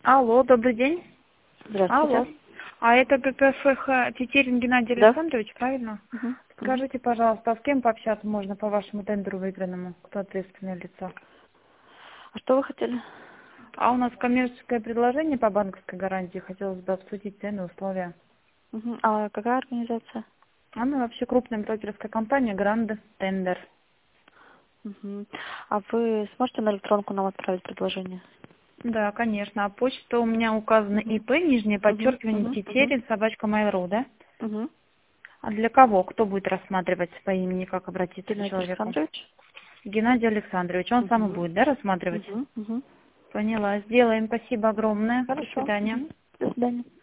Алло, добрый день. Здравствуйте. Алло. А это ГКФХ Тетерин Геннадий Да. Александрович, правильно? Мгм. Скажите, пожалуйста, а с кем пообщаться можно по вашему тендеру выигранному? Кто ответственное лицо? А что вы хотели? А у нас коммерческое предложение по банковской гарантии. Хотелось бы обсудить цены, условия. Мгм. А какая организация? Она вообще крупная брокерская компания Гранде Тендер. Мгм. А вы сможете на электронку нам отправить предложение? Да, конечно. А почта у меня указана Мгм. ИП, нижнее Мгм. подчеркивание, Мгм. Мгм. Тетерин, собачка Mail.ru, да? Мгм. А для кого? Кто будет рассматривать по имени, как обратиться к Геннадий человеку? Александрович? Геннадий Александрович, он сам и Мгм. будет, да, рассматривать? Мгм. Мгм. Поняла. Сделаем. Спасибо огромное. До Хорошо. свидания. Мгм. До свидания.